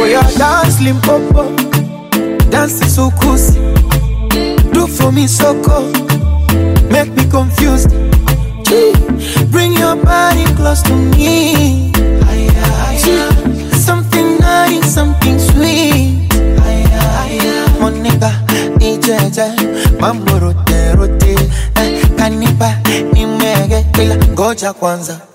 yeah, dance Limpopo, dance Sukusi. Do for me Soko, make me confused. Bring your body close to me. Something nice, something sweet. Monica, nijeje, mambo rote rote. Kanipa, nimege, ila ngoja kwanza.